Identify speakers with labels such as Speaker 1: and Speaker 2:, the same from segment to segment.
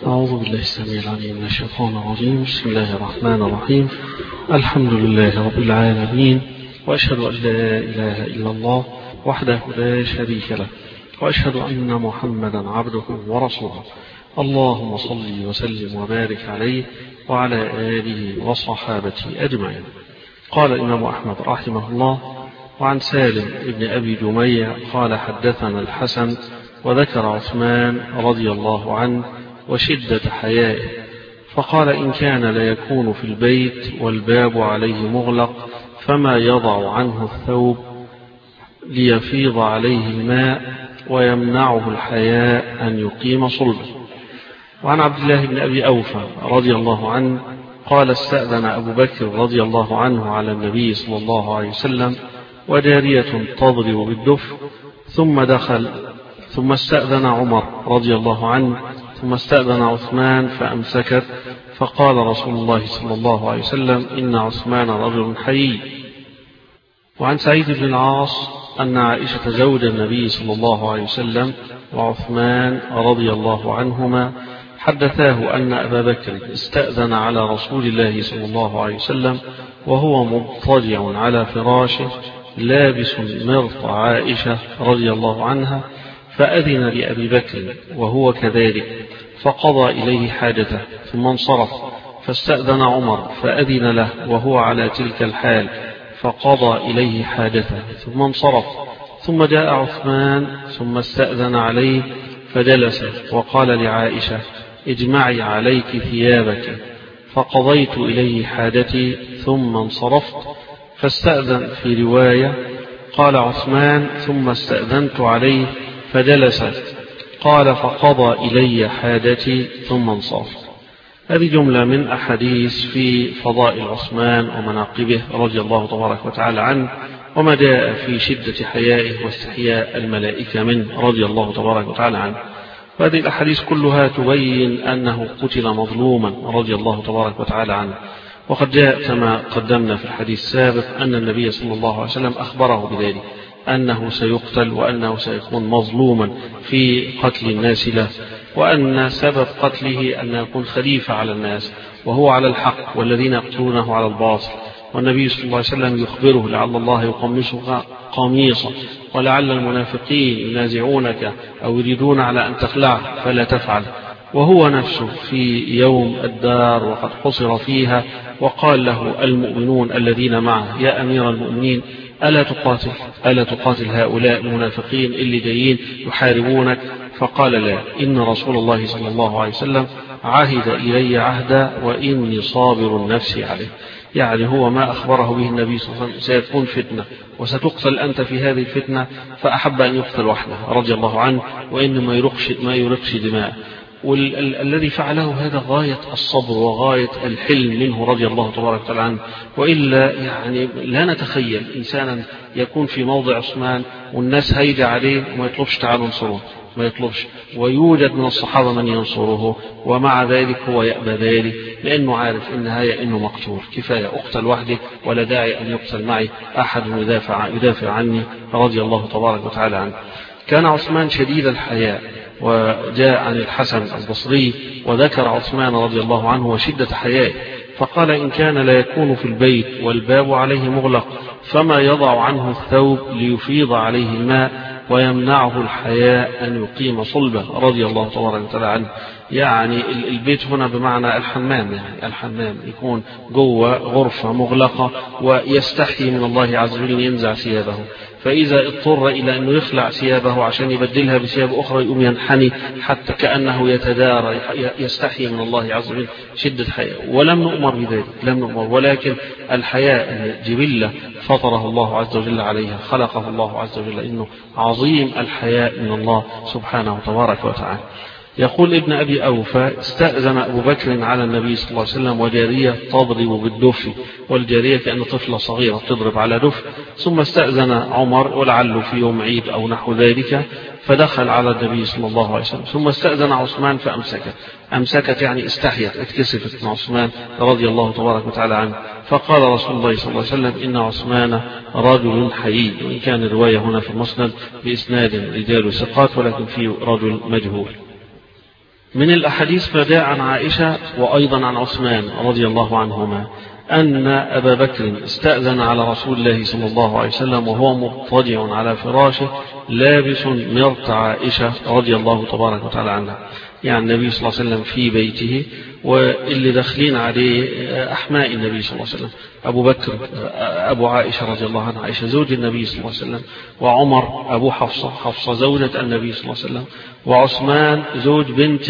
Speaker 1: أعوذ بالله السميع العليم من الشيطان الرجيم. بسم الله الرحمن الرحيم. الحمد لله رب العالمين، وأشهد أن لا إله إلا الله وحده لا شريك له، وأشهد أن محمدا عبده ورسوله. اللهم صل وسلم وبارك عليه وعلى آله وصحابته أجمعين. قال الإمام أحمد رحمه الله: وعن سالم بن أبي جميع قال: حدثنا الحسن وذكر عثمان رضي الله عنه وشدة حيائه، فقال: إن كان ليكون في البيت والباب عليه مغلق فما يضع عنه الثوب ليفيض عليه الماء ويمنعه الحياء أن يقيم صلبه. وعن عبد الله بن أبي أوفى رضي الله عنه قال: استأذن أبو بكر رضي الله عنه على النبي صلى الله عليه وسلم وجارية تضرب بالدف ثم دخل، ثم استأذن عمر رضي الله عنه، ثم استأذن عثمان فأمسكت، فقال رسول الله صلى الله عليه وسلم: إن عثمان رجل حيي. وعن سعيد بن العاص أن عائشة زوج النبي صلى الله عليه وسلم وعثمان رضي الله عنهما حدثاه أن أبا بكر استأذن على رسول الله صلى الله عليه وسلم وهو مضطجع على فراشه لابس مرط عائشة رضي الله عنها، فأذن لأبي بكر وهو كذلك فقضى إليه حاجته ثم انصرف، فاستأذن عمر فأذن له وهو على تلك الحال فقضى إليه حاجته ثم انصرف، ثم جاء عثمان ثم استأذن عليه فجلس وقال لعائشة: اجمعي عليك ثيابك، فقضيت إليه حاجتي ثم انصرفت. فاستأذن في رواية قال عثمان: ثم استأذنت عليه فجلس، قال: فقضى إلي حاجتي ثم انصرفت. هذه جملة من أحاديث في فضائل عثمان ومناقبه رضي الله تبارك وتعالى عنه، وما جاء في شدة حيائه واستحياء الملائكة منه رضي الله تبارك وتعالى عنه. وهذه الأحاديث كلها تبين أنه قتل مظلوما رضي الله تبارك وتعالى عنه. وقد جاء كما قدمنا في الحديث السابق أن النبي صلى الله عليه وسلم أخبره بذلك، أنه سيقتل وأنه سيكون مظلوما في قتل الناس له، وأن سبب قتله أن يكون خليفة على الناس وهو على الحق والذين يقتلونه على الباطل. والنبي صلى الله عليه وسلم يخبره: لعل الله يقمصك قميصا، ولعل المنافقين ينازعونك أو يريدون على أن تخلعه فلا تفعل. وهو نفسه في يوم الدار وقد حصر فيها وقال له المؤمنون الذين معه: يا أمير المؤمنين، ألا تقاتل هؤلاء المنافقين اللي جايين يحاربونك؟ فقال: لا، إن رسول الله صلى الله عليه وسلم عهد إلي عهدا وإني صابر نفسي عليه. يعني هو ما أخبره به النبي صلى الله عليه وسلم: سيكون فتنة وستقتل أنت في هذه الفتنة، فأحب أن يقتل وحده رضي الله عنه، وإن ما يرقش دماء. والذي فعله هذا غاية الصبر وغاية الحلم منه رضي الله تبارك وتعالى عنه. وإلا يعني لا نتخيل إنسانا يكون في موضع عثمان والناس هيجة عليه وما يطلبش تعالوا انصروه، ما يطلبش، ويوجد من الصحابة من ينصره، ومع ذلك هو يأبى ذلك لأنه عارف النهاية أنه مقتول، كفاية أقتل وحدي ولا داعي أن يقتل معي أحد يدافع عني رضي الله تبارك وتعالى عنه. كان عثمان شديد الحياء. وجاء عن الحسن البصري وذكر عثمان رضي الله عنه وشدة حيائه، فقال: إن كان لا يكون في البيت والباب عليه مغلق فما يضع عنه الثوب ليفيض عليه الماء ويمنعه الحياء أن يقيم صلبه رضي الله تبارك وتعالى عنه. يعني البيت هنا بمعنى الحمام، يعني الحمام يكون جوه غرفة مغلقة ويستحي من الله عز وجل ينزع ثيابه، فإذا اضطر إلى أنه يخلع ثيابه عشان يبدلها بثياب أخرى يقوم ينحني حتى كأنه يتدارى، يستحي من الله عز وجل شدة حياء. ولم نؤمر بذلك، لم نؤمر، ولكن الحياء جبلة فطره الله عز وجل عليها، خلقه الله عز وجل، إنه عظيم الحياء من الله سبحانه تبارك وتعالى. يقول ابن أبي أوفى: استأذن أبو بكر على النبي صلى الله عليه وسلم وجارية تضرب بالدف، والجارية كأن طفلة صغيرة تضرب على دف، ثم استأذن عمر ولعله في يوم عيد أو نحو ذلك، فدخل على النبي صلى الله عليه وسلم، ثم استأذن عثمان فأمسكت يعني استحيت، اتكسفت من عثمان رضي الله تبارك وتعالى عنه، فقال رسول الله صلى الله عليه وسلم: إن عثمان رجل حيي. وإن كان الرواية هنا في المسند بإسناد رجال ثقات ولكن فيه رجل مجهول. من الأحاديث ما جاء عن عائشة وأيضا عن عثمان رضي الله عنهما أن أبا بكر استأذن على رسول الله صلى الله عليه وسلم وهو مضطجع على فراشه لابس مرط عائشة رضي الله تبارك وتعالى عنها. يعني النبي صلى الله عليه وسلم في بيته، واللي داخلين عليه أحماء النبي صلى الله عليه وسلم، أبو بكر أبو عائشة رضي الله عنها عائشة زوج النبي صلى الله عليه وسلم، وعمر أبو حفصة زوجة النبي صلى الله عليه وسلم، وعثمان زوج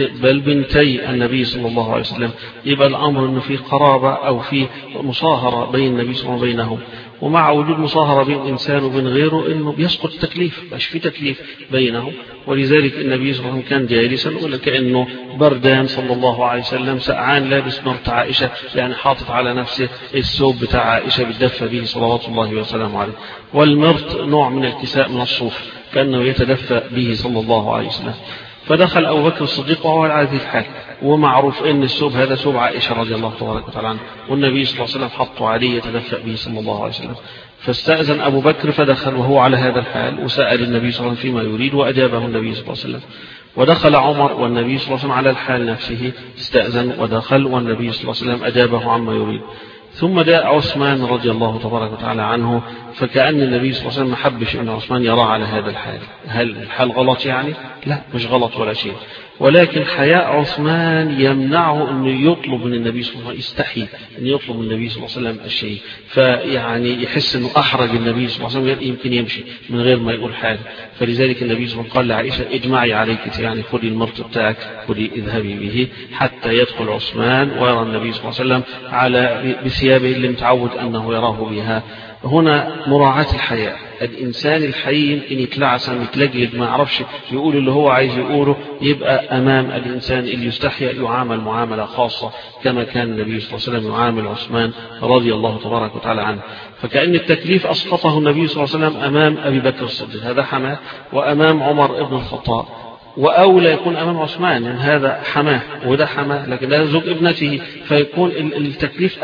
Speaker 1: بنتي النبي صلى الله عليه وسلم. يبقى الأمر أنه في قرابة أو في مصاهرة بين النبي صلى الله عليه وسلم وبينهم، ومع وجود مصاهرة بين إنسان وبين غيره إنه بيسقط التكليف، مش في تكليف بينهم. ولذلك النبي صلى الله عليه وسلم كان جالسا ولا كأنه بردان صلى الله عليه وسلم، سقعان لابس مرت عائشة، يعني حاطط على نفسه الثوب بتاع عائشة بيتدفى به صلوات الله وسلامه عليه. والمرت نوع من الكساء من الصوف كأنه يتدفى به صلى الله عليه وسلم. فدخل أبو بكر الصديق وهو على هذه الحال، ومعروف أن الثوب هذا ثوب عائشة رضي الله تبارك وتعالى عنه، والنبي صلى الله عليه وسلم حطه عليه يتدفى به صلى الله عليه وسلم. فاستأذن أبو بكر فدخل وهو على هذا الحال، وسأل النبي صلى الله عليه وسلم فيما يريد وأجابه النبي صلى الله عليه وسلم. ودخل عمر والنبي صلى الله عليه وسلم على الحال نفسه، استأذن ودخل والنبي صلى الله عليه وسلم أجابه عما يريد. ثم جاء عثمان رضي الله تبارك وتعالى عنه، فكأن النبي صلى الله عليه وسلم ما حبش أن عثمان يرى على هذا الحال. هل الحال غلط يعني؟ لا، مش غلط ولا شيء، ولكن حياء عثمان يمنعه أنه يطلب من النبي صلى الله عليه وسلم، يستحي أن يطلب من النبي صلى الله عليه وسلم الشيء، فيعني يحس أنه أحرج النبي صلى الله عليه وسلم، يمكن يمشي من غير ما يقول حاجة. فلذلك النبي صلى الله عليه وسلم قال لعائشة اجمعي عليك، يعني خذي المرط بتاعك خذي اذهبي به حتى يدخل عثمان ويرى النبي صلى الله عليه وسلم على بثيابه اللي متعود أنه يراه بها. هنا مراعاة الحياء. الإنسان الحي يمكن يتلعثم يتلجلج ما يعرفش يقول اللي هو عايز يقوله، يبقى أمام الإنسان اللي يستحي يعامل معاملة خاصة كما كان النبي صلى الله عليه وسلم يعامل عثمان رضي الله تبارك وتعالى عنه. فكأن التكليف أسقطه النبي صلى الله عليه وسلم أمام أبي بكر الصديق، هذا حماه، وأمام عمر ابن الخطاب، وأولى يكون أمام عثمان، يعني هذا حماه وده حماه، لكن هذا زوج ابنته، فيكون التكليف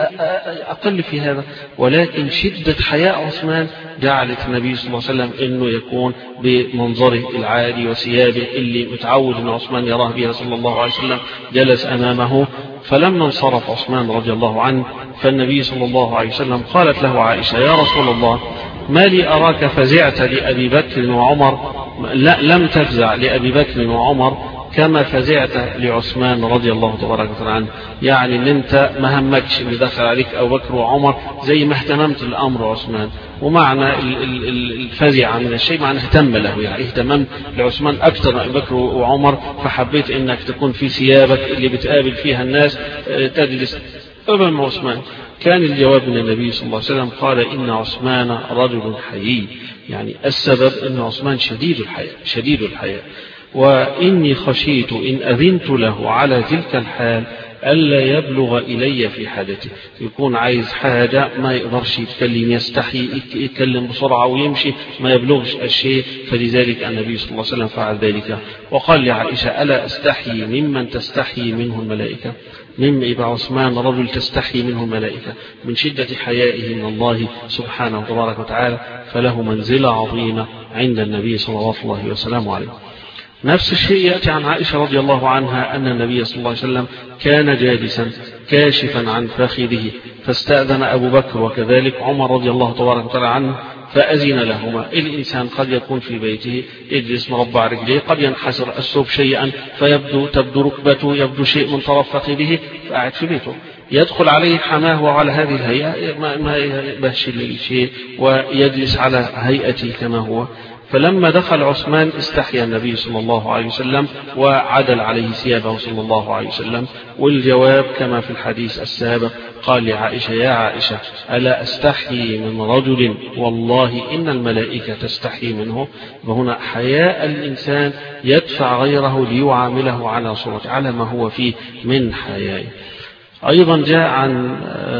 Speaker 1: أقل في هذا. ولكن شدة حياء عثمان جعلت النبي صلى الله عليه وسلم أنه يكون بمنظره العالي وثيابه اللي متعود أن عثمان يراه بها صلى الله عليه وسلم، جلس أمامه. فلما انصرف عثمان رضي الله عنه، فالنبي صلى الله عليه وسلم قالت له عائشة يا رسول الله ما لي أراك فزعت لأبي بكر وعمر، لا لم تفزع لأبي بكر وعمر كما فزعت لعثمان رضي الله تبارك وتعالى عنه، يعني ان انت ما همكش اللي دخل عليك ابو بكر وعمر زي ما اهتممت الامر عثمان. ومعنى الفزع من الشيء معنى اهتم له، يعني اهتممت لعثمان اكثر من ابي بكر وعمر، فحبيت انك تكون في ثيابك اللي بتقابل فيها الناس تجلس امام عثمان. كان الجواب من النبي صلى الله عليه وسلم قال إن عثمان رجل حيي، يعني السبب أن عثمان شديد الحياء، وإني خشيت إن أذنت له على تلك الحال ألا يبلغ إلي في حاجته، يكون عايز حاجة ما يقدرش يتكلم، يستحي يتكلم بسرعة ويمشي ما يبلغش الشيء، فلذلك النبي صلى الله عليه وسلم فعل ذلك. وقال لعائشة ألا أستحي ممن تستحي منه الملائكة، مما يبقى عثمان رجل تستحي منه الملائكة من شدة حيائه من الله سبحانه تبارك وتعالى، فله منزلة عظيمة عند النبي صلى الله عليه وسلم عليه. نفس الشيء يأتي عن عائشة رضي الله عنها أن النبي صلى الله عليه وسلم كان جالسا كاشفا عن فخذه، فاستأذن أبو بكر وكذلك عمر رضي الله تبارك وتعالى عنه فأذن لهما. الإنسان قد يكون في بيته يجلس مربع رجليه، قد ينحسر الثوب شيئا تبدو ركبته، يبدو شيء من طرف فخذه، فقاعد في بيته يدخل عليه حماه وعلى هذه الهيئة ما يبهش شيء ويجلس على هيئته كما هو. فلما دخل عثمان استحيا النبي صلى الله عليه وسلم وعدل عليه ثيابه صلى الله عليه وسلم. والجواب كما في الحديث السابق قال لعائشة يا عائشة ألا أستحي من رجل والله إن الملائكة تستحي منه. وهنا حياء الإنسان يدفع غيره ليعامله على صورته على ما هو فيه من حيائه. أيضا جاء عن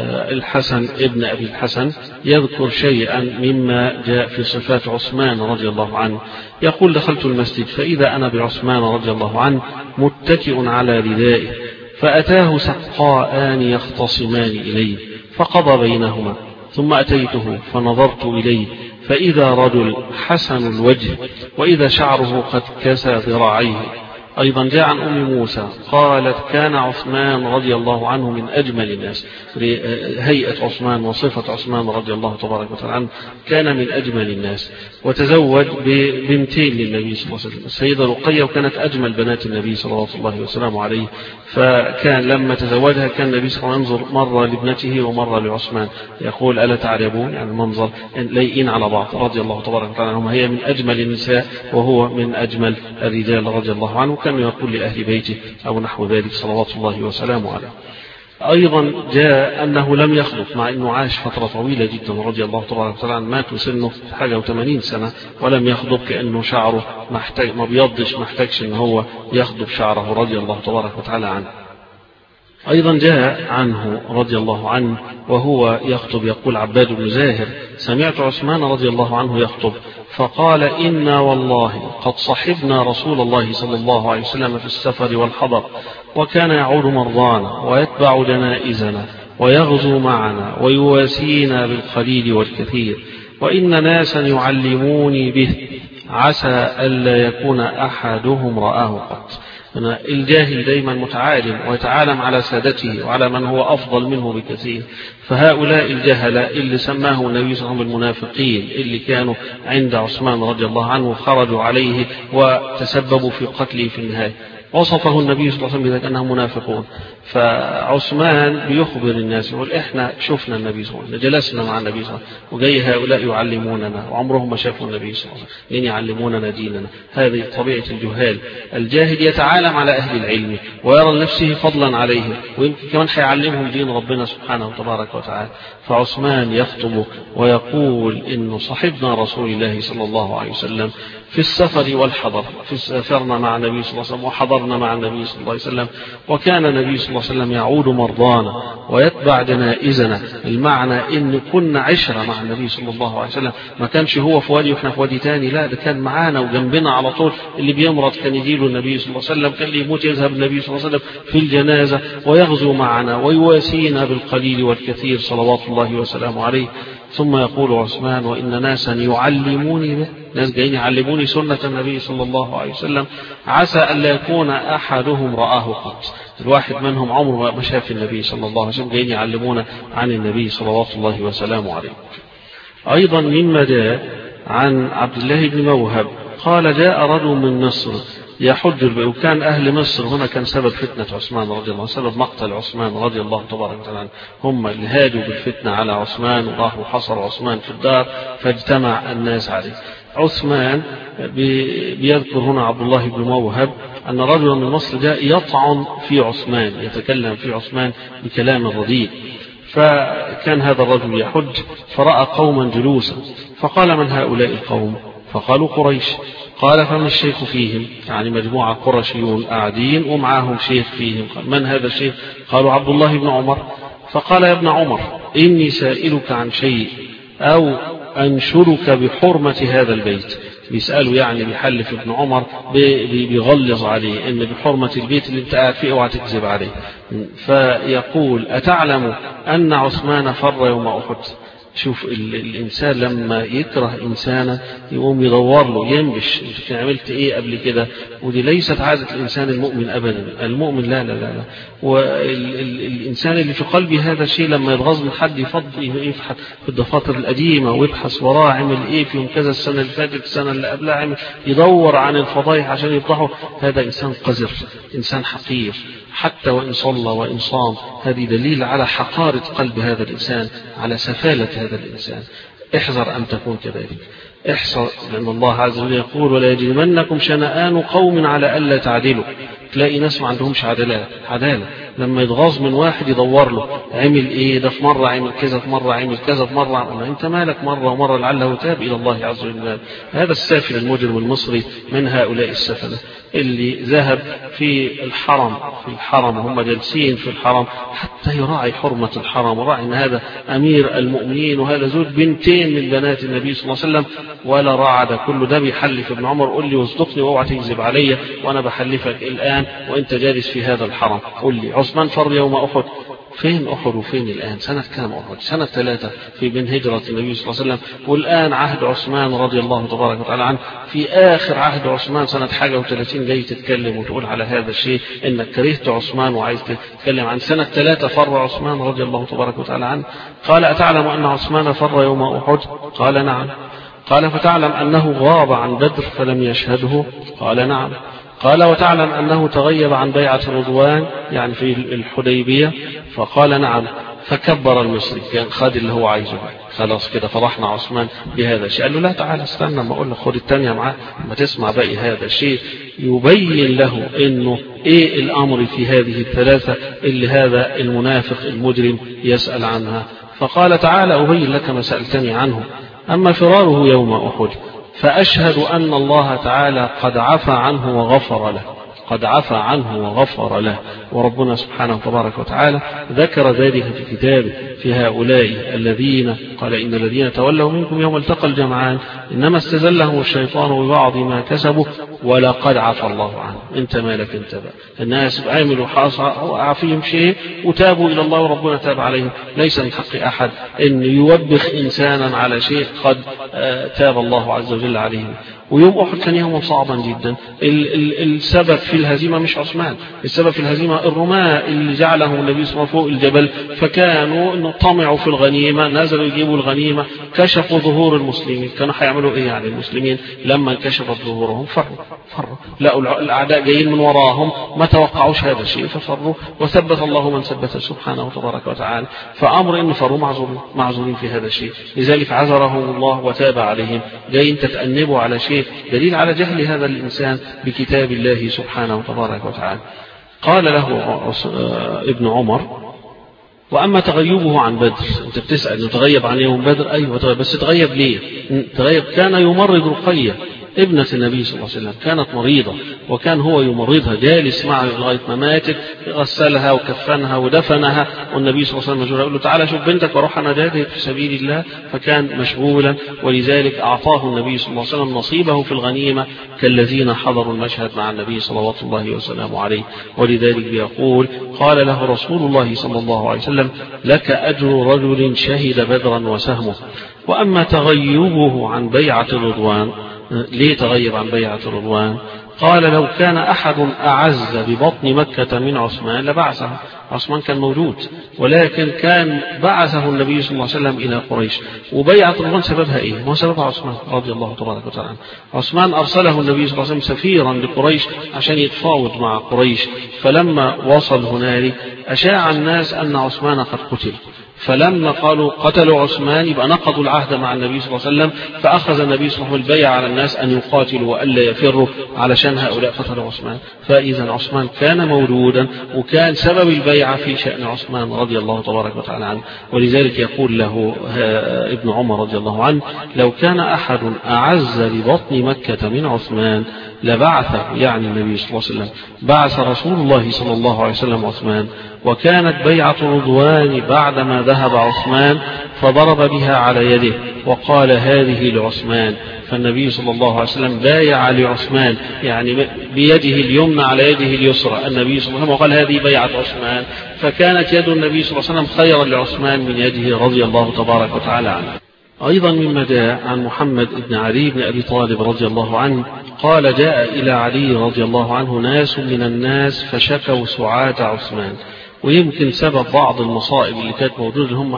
Speaker 1: الحسن ابن أبي الحسن يذكر شيئا مما جاء في صفات عثمان رضي الله عنه، يقول دخلت المسجد فإذا أنا بعثمان رضي الله عنه متكئ على ردائه، فأتاه سقاءان يختصمان إليه فقضى بينهما، ثم أتيته فنظرت إليه فإذا رجل حسن الوجه وإذا شعره قد كسى ذراعيه أيضا جاء عن أم موسى قالت كان عثمان رضي الله عنه من أجمل الناس. هيئة عثمان وصفة عثمان رضي الله تبارك وتعالى عنه كان من أجمل الناس، وتزوج ببنتين للنبي صلى الله عليه وسلم، السيدة رقية، وكانت أجمل بنات النبي صلى الله وسلم عليه. فكان لما تزوجها كان النبي صلى الله عليه وسلم ينظر مرة لابنته ومرة لعثمان يقول ألا تعجبون، يعني المنظر لايقين على بعض رضي الله تبارك وتعالى عنهم. هي من أجمل النساء وهو من أجمل الرجال رضي الله عنه، كان يقول لأهل بيته أو نحو ذلك صلوات الله وسلامه عليه. أيضا جاء أنه لم يخلق، مع أنه عاش فترة طويلة جدا رضي الله تبارك وتعالى عنه، مات سنه حاجة و80 سنة ولم يخلق، كأنه شعره ما بيضش، ما احتاجش أنه هو يخضب شعره رضي الله تبارك وتعالى عنه. أيضا جاء عنه رضي الله عنه وهو يخطب يقول عباد بن زاهر سمعت عثمان رضي الله عنه يخطب فقال إنا والله قد صحبنا رسول الله صلى الله عليه وسلم في السفر والحضر، وكان يعود مرضانا ويتبع جنائزنا ويغزو معنا ويواسينا بالقليل والكثير، وإن ناسا يعلموني به عسى ألا يكون أحدهم رآه قط. الجاهل دايما متعالم ويتعالم على سادته وعلى من هو أفضل منه بكثير، فهؤلاء الجهلة اللي سماه النبي صلى الله عليه وسلم المنافقين اللي كانوا عند عثمان رضي الله عنه خرجوا عليه وتسببوا في قتله في النهاية، وصفه النبي صلى الله عليه وسلم بذلك أنهم منافقون. فعثمان بيخبر الناس يقول إحنا شفنا النبي صلى الله عليه وسلم، جلسنا مع النبي صلى الله عليه وسلم، وجاي هؤلاء يعلموننا وعمرهم ما شافوا النبي صلى الله عليه وسلم، لين يعلموننا ديننا. هذه طبيعة الجهال. الجاهل يتعالم على أهل العلم ويرى لنفسه فضلا عليهم، ويمكن كمان حيعلمهم دين ربنا سبحانه وتبارك وتعالى. فعثمان يخطب ويقول إنه صحبنا رسول الله صلى الله عليه وسلم في السفر والحضر، في سافرنا مع النبي صلى الله عليه وسلم وحضرنا مع النبي صلى الله عليه وسلم، وكان النبي صلى الله عليه وسلم يعود مرضانا ويتبع جنائزنا. المعنى إن كنا عشرة مع النبي صلى الله عليه وسلم، ما كانش هو في وادي وإحنا في وادي تاني، لا ده كان معانا وجنبنا على طول. اللي بيمرض كان يجيله النبي صلى الله عليه وسلم، كان اللي يموت يذهب النبي صلى الله عليه وسلم في الجنازة ويغزو معنا ويواسينا بالقليل والكثير صلوات الله وسلامه عليه. ثم يقول عثمان وإن ناسا يعلموني به، ناس جايين يعلموني سنة النبي صلى الله عليه وسلم، عسى ألا يكون أحدهم رآه قط. الواحد منهم عمره ما شاف النبي صلى الله عليه وسلم، جايين يعلمونا عن النبي صلوات الله وسلامه عليه. أيضا مما جاء عن عبد الله بن موهب قال جاء رجل من مصر يحج، وكان أهل مصر هنا كان سبب فتنة عثمان رضي الله عنه، سبب مقتل عثمان رضي الله تبارك وتعالى، هم اللي هاجوا بالفتنة على عثمان وراحوا حصروا عثمان في الدار فاجتمع الناس عليه. عثمان بيذكر هنا عبد الله بن موهب أن رجلا من مصر جاء يطعن في عثمان، يتكلم في عثمان بكلام رديء. فكان هذا الرجل يحج فرأى قوما جلوسا فقال من هؤلاء القوم؟ فقالوا قريش. قال فمن الشيخ فيهم؟ يعني مجموعة قرشيون قاعدين ومعاهم شيخ فيهم. قال من هذا الشيخ؟ قالوا عبد الله بن عمر. فقال يا ابن عمر إني سائلك عن شيء أو أنشرك بحرمة هذا البيت. بيسأله يعني بيحلف ابن عمر بيغلظ عليه إن بحرمة البيت اللي انت قاعد فيه اوعى تكذب عليه. فيقول أتعلم أن عثمان فر يوم أحد؟ شوف الإنسان لما يكره إنسانا يقوم يدور له ينبش انت عملت إيه قبل كده، ودي ليست عادة الإنسان المؤمن أبدا. المؤمن لا لا لا, لا. والإنسان اللي في قلبه هذا الشيء لما يتغاظ من حد يفحط في الدفاتر القديمة ويبحث وراه عمل إيه في يوم كذا السنة اللي فاتت السنة اللي قبلها عمل، يدور عن الفضايح عشان يفضحه. هذا إنسان قذر، إنسان حقير، حتى وإن صلى وإن صام. هذه دليل على حقارة قلب هذا الإنسان، على سفالة هذا الإنسان. احذر أن تكون كذلك، احذر، لأن الله عز وجل يقول ولا يجرمنكم شنآن قوم على ألا تعدلوا. تلاقي ناس ما عندهمش عدالة، لما يتغاظ من واحد يدور له عمل ايه، ده في مرة عمل كذا، في مرة عمل كذا، في مرة عمل. انت مالك مرة ومرة لعله تاب إلى الله عز وجل. هذا السافل المجرم المصري من هؤلاء السفلة اللي ذهب في الحرم هم جالسين في الحرم حتى يراعي حرمة الحرم وراعي ان هذا أمير المؤمنين وهذا زوج بنتين من بنات النبي صلى الله عليه وسلم، ولا راعى ده كله. ده بيحلف ابن عمر قل لي واصدقني واوعى تكذب عليا، وانا بحلفك الآن وانت جالس في هذا الحرم. قل لي عثمان فر يوم أحد؟ فين أحد وفين الآن؟ سنة كام أحد؟ سنة 3 في بين هجرة النبي صلى الله عليه وسلم، والآن عهد عثمان رضي الله تبارك وتعالى عنه في آخر عهد عثمان سنة حاجة و30 جاي تتكلم وتقول على هذا الشيء إنك كرهت عثمان وعايز تتكلم عن سنة 3 فر عثمان رضي الله تبارك وتعالى عنه. قال أتعلم أن عثمان فر يوم أحد؟ قال نعم. قال فتعلم أنه غاب عن بدر فلم يشهده؟ قال نعم. قال وتعلم أنه تغيب عن بيعة رضوان يعني في الحديبية؟ فقال نعم. فكبر المصري، كان خد اللي هو عايزه، خلاص كده فرحنا عثمان بهذا الشيء. قال له لا تعالى استنى ما أقول لك، خد الثانية معاه ما تسمع باقي هذا الشيء. يبين له إنه إيه الأمر في هذه الثلاثة اللي هذا المنافق المجرم يسأل عنها. فقال تعالى أبين لك ما سألتني عنه. أما فراره يوم أحد فأشهد أن الله تعالى قد عفى عنه وغفر له، قد عفى عنه وغفر له. وربنا سبحانه تبارك وتعالى ذكر ذلك في كتابه في هؤلاء الذين قال إن الذين تولوا منكم يوم التقى الجمعان إنما استزلهم الشيطان ببعض ما كسبوا ولقد عفى الله عنه. انت مالك انت بقى، الناس عملوا عافيهم شيء وتابوا إلى الله وربنا تاب عليهم. ليس من حق أحد أن يوبخ إنسانا على شيء قد تاب الله عز وجل عليه. ويوم أحد كان يوم صعبا جدا. السبب في الهزيمة مش عثمان، السبب في الهزيمة الرماة اللي جعلهم النبي صلى الله عليه وسلم فوق الجبل، فكانوا طمعوا في الغنيمة، نزلوا يجيبوا الغنيمة، كشفوا ظهور المسلمين. كانوا هيعملوا ايه يعني المسلمين لما انكشفت ظهورهم؟ فروا لقوا الأعداء جايين من وراهم، ما توقعوش هذا الشيء ففروا، وثبت الله من ثبت سبحانه وتبارك وتعالى. فأمر إن فروا معذورين في هذا الشيء، لذلك عذرهم الله وتاب عليهم. جايين تتأنبوا على شيء دليل على جهل هذا الإنسان بكتاب الله سبحانه وتبارك وتعالى. قال له ابن عمر وأما تغيبه عن بدر، أنت بتسأل إنه تغيب عن يوم بدر؟ أيوة تغيب، بس تغيب ليه؟ تغيب كان يمرض رقية ابنة النبي صلى الله عليه وسلم، كانت مريضة وكان هو يمرضها، جالس معها لغاية ما ماتت، غسلها وكفنها ودفنها، والنبي صلى الله عليه وسلم يقول له تعالى شوف بنتك وروح أنا جاهد في سبيل الله، فكان مشغولا. ولذلك أعطاه النبي صلى الله عليه وسلم نصيبه في الغنيمة كالذين حضروا المشهد مع النبي صلوات الله وسلامه عليه. ولذلك بيقول قال له رسول الله صلى الله عليه وسلم لك أجر رجل شهد بدرا وسهمه. وأما تغيبه عن بيعة الرضوان، ليه تغيب عن بيعة الرضوان؟ قال لو كان أحد أعز ببطن مكة من عثمان لبعثه. عثمان كان موجود، ولكن كان بعثه النبي صلى الله عليه وسلم إلى قريش. وبيعة الرضوان سببها إيه؟ ما سببها عثمان رضي الله تبارك وتعالى عنه. عثمان أرسله النبي صلى الله عليه وسلم سفيرا لقريش عشان يتفاوض مع قريش. فلما وصل هنالك أشاع الناس أن عثمان قد قتل، فلما قالوا قتلوا عثمان يبقى نقضوا العهد مع النبي صلى الله عليه وسلم، فأخذ النبي صلى الله عليه وسلم البيع على الناس أن يقاتلوا وألا يفروا علشان هؤلاء قتلوا عثمان. فإذا عثمان كان موجودا وكان سبب البيعة في شأن عثمان رضي الله تبارك وتعالى عنه. ولذلك يقول له ابن عمر رضي الله عنه لو كان أحد أعز ببطن مكة من عثمان لبعثه، يعني النبي صلى الله عليه وسلم بعث رسول الله صلى الله عليه وسلم عثمان. وكانت بيعة رضوان بعدما ذهب عثمان فضرب بها على يده وقال هذه لعثمان. فالنبي صلى الله عليه وسلم بايع لعثمان يعني بيده اليمنى على يده اليسرى النبي صلى الله عليه وسلم وقال هذه بيعة عثمان. فكانت يد النبي صلى الله عليه وسلم خيرا لعثمان من يده رضي الله تبارك وتعالى عنه. أيضا مما جاء عن محمد بن علي بن أبي طالب رضي الله عنه قال جاء إلى علي رضي الله عنه ناس من الناس فشكوا سعاة عثمان. ويمكن سبب بعض المصائب اللي كانت موجودة هم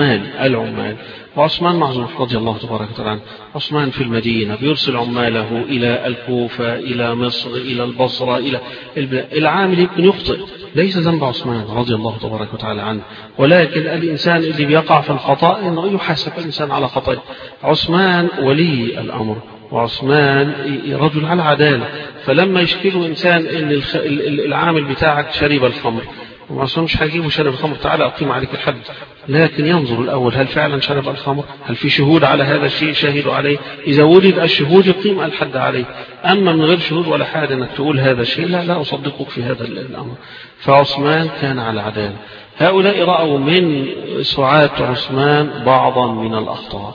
Speaker 1: العمال وعثمان معذور رضي الله تبارك وتعالى عنه. عثمان في المدينة بيرسل عماله إلى الكوفة إلى مصر إلى البصرة إلى العامل يمكن يخطئ، ليس ذنب عثمان رضي الله تبارك وتعالى عنه، ولكن الإنسان اللي بيقع في الخطأ إنه يحاسب الإنسان على خطأه. عثمان ولي الأمر وعثمان رجل على عدالة، فلما يشكله إنسان إن العامل بتاعك شرب الخمر وعثمان مش هيجيبه شرب الخمر تعالى أقيم عليك الحد، لكن ينظر الأول هل فعلا شرب الخمر، هل في شهود على هذا الشيء شهدوا عليه، إذا وجد الشهود يقيم الحد عليه. أما من غير شهود ولا حاجة أنك تقول هذا الشيء لا أصدقك في هذا الأمر. فعثمان كان على عدالة. هؤلاء رأوا من سعاة عثمان بعضا من الأخطاء.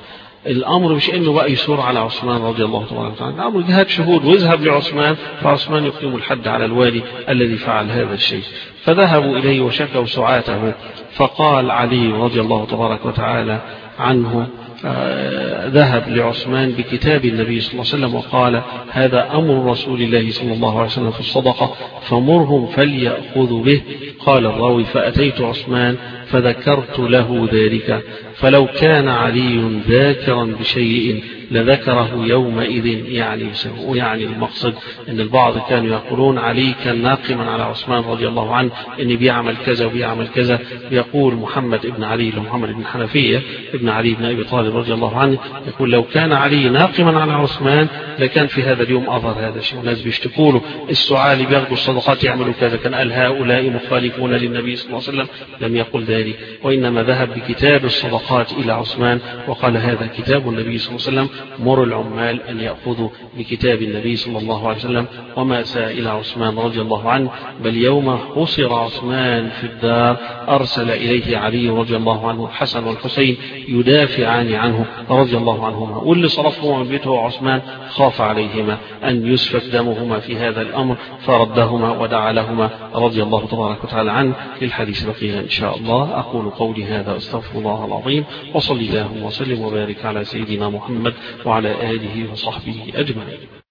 Speaker 1: الأمر مش إنه بقى يثور على عثمان رضي الله تبارك وتعالى، الأمر جهاد شهود، ويذهب لعثمان فعثمان يقيم الحد على الوالي الذي فعل هذا الشيء. فذهبوا إليه وشكوا سعاته، فقال علي رضي الله تبارك وتعالى عنه ذهب لعثمان بكتاب النبي صلى الله عليه وسلم وقال هذا أمر رسول الله صلى الله عليه وسلم في الصدقة فمرهم فليأخذوا به. قال الراوي فأتيت عثمان فذكرت له ذلك، فلو كان علي ذاكرا بشيء لذكره يومئذ. يعني المقصد أن البعض كانوا يقولون علي كان ناقما على عثمان رضي الله عنه أن بيعمل كذا وبيعمل كذا. يقول محمد ابن علي محمد بن حنفية ابن علي بن أبي طالب رضي الله عنه يقول لو كان علي ناقما على عثمان لكان في هذا اليوم أظهر هذا الشيء، والناس بيشتكوا له السعاة اللي بياخذوا الصدقات يعملوا كذا، كان قال هؤلاء مخالفون للنبي صلى الله عليه وسلم، لم يقل ذلك، وإنما ذهب بكتاب الصدقات إلى عثمان وقال هذا كتاب النبي صلى الله عليه وسلم، مر العمال أن يأخذوا بكتاب النبي صلى الله عليه وسلم. وما ساء إلى عثمان رضي الله عنه، بل يوم حصر عثمان في الدار أرسل إليه علي رضي الله عنه الحسن والحسين يدافعان عنه رضي الله عنهما، واللي صرفهما من بيته عثمان خاف عليهما أن يسفك دمهما في هذا الأمر فردهما ودعا لهما رضي الله تبارك وتعالى عنه. للحديث بقية إن شاء الله. أقول قولي هذا أستغفر الله العظيم، وصلي اللهم وسلم وبارك على سيدنا محمد وعلى آله وصحبه أجمعين.